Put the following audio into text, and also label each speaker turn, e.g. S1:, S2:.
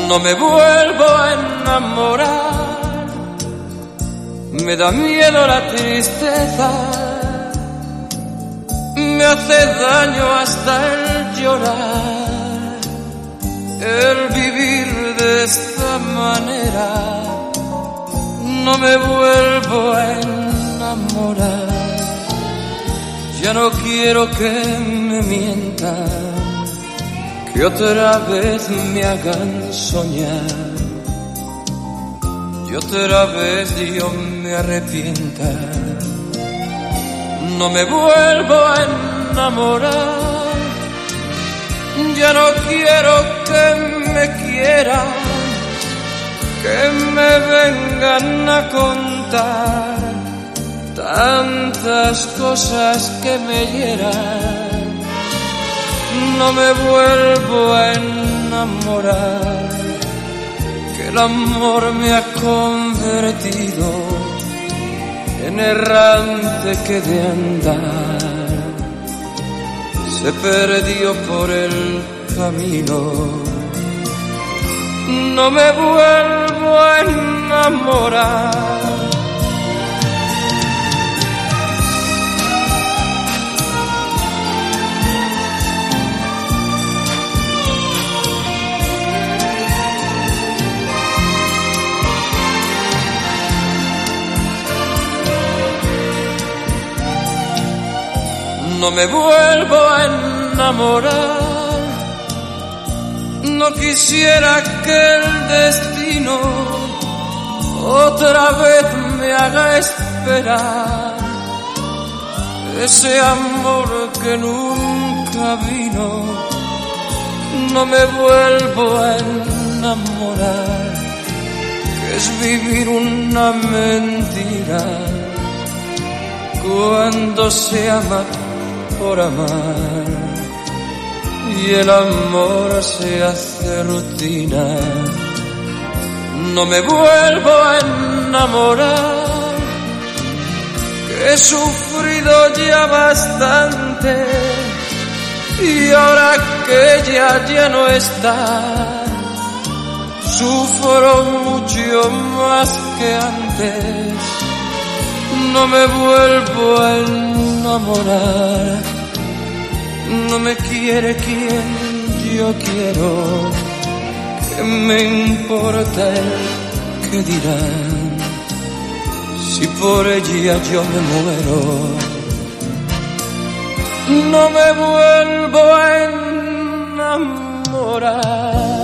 S1: No me vuelvo a enamorar, me da miedo la tristeza, me hace daño hasta el llorar, el vivir de esta manera. No me vuelvo a enamorar, ya no quiero que me mientan, que otra vez me hagan soñar, y otra vez yo me arrepienta. No me vuelvo a enamorar, ya no quiero que me quieran, que me vengan a contar tantas cosas que me hieran. No me vuelvo a enamorar, que el amor me ha convertido en errante que de andar se perdió por el camino. No me vuelvo a enamorar. No me vuelvo a enamorar, no quisiera que el destino otra vez me haga esperar ese amor que nunca vino. No me vuelvo a enamorar, que es vivir una mentira cuando se ama por amar y el amor se hace rutina. No me vuelvo a enamorar, que he sufrido ya bastante y ahora que ella ya no está, sufro mucho más que antes. No me vuelvo a enamorar, no me quiere quien yo quiero, que me importa el que dirán, si por ella yo me muero. No me vuelvo a enamorar.